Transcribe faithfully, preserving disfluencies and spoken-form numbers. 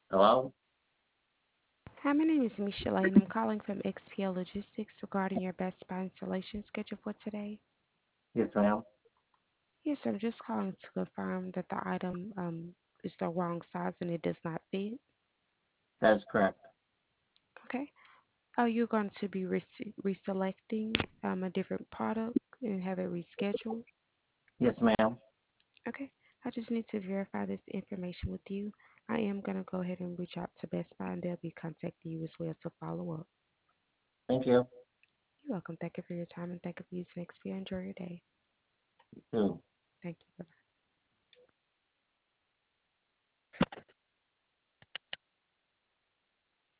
Hello? Hi, my name is Michelle and I'm calling from X P L Logistics regarding your Best Buy installation schedule for today. Yes, ma'am. Yes, I'm just calling to confirm that the item um, is the wrong size and it does not fit. That is correct. Okay. Are you going to be rese- reselecting um, a different product and have it rescheduled? Yes, ma'am. Okay. I just need to verify this information with you. I am going to go ahead and reach out to Best Buy and they'll be contacting you as well to follow up. Thank you. You're welcome. Thank you for your time and thank you for using X P. Enjoy your day. You too. Thank you. Bye.